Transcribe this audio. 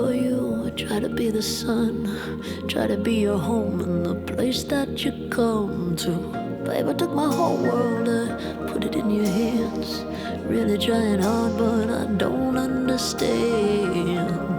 for you. I try to be the sun, try to be your home and the place that you come to. Babe, I took my whole world, I put it in your hands. Really trying hard, but I don't understand.